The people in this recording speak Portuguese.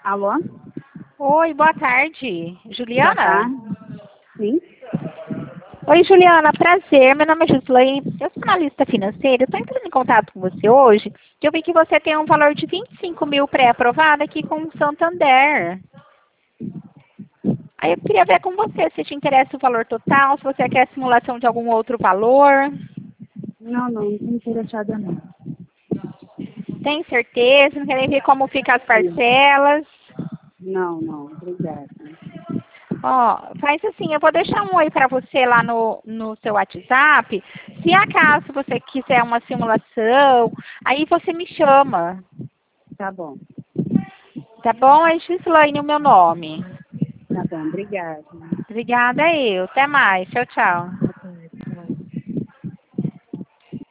Alô? Oi, boa tarde. Boa Juliana? tarde. Sim? Oi, Juliana, prazer. Meu nome é Gislaine, eu sou analista financeira. Eu estou entrando em contato com você hoje, que eu vi que você tem um valor de 25 mil pré-aprovado aqui com o Santander. Aí eu queria ver com você se te interessa o valor total, se você quer simulação de algum outro valor. Não estou interessada não. Tem certeza? Não quer ver como ficam as parcelas? Não, obrigada. Ó, faz assim, eu vou deixar um oi para você lá no seu WhatsApp. Se acaso você quiser uma simulação, aí você me chama. Tá bom, Tá bom? É Gislaine o meu nome. obrigada. Obrigada eu. Até mais. Tchau, tchau.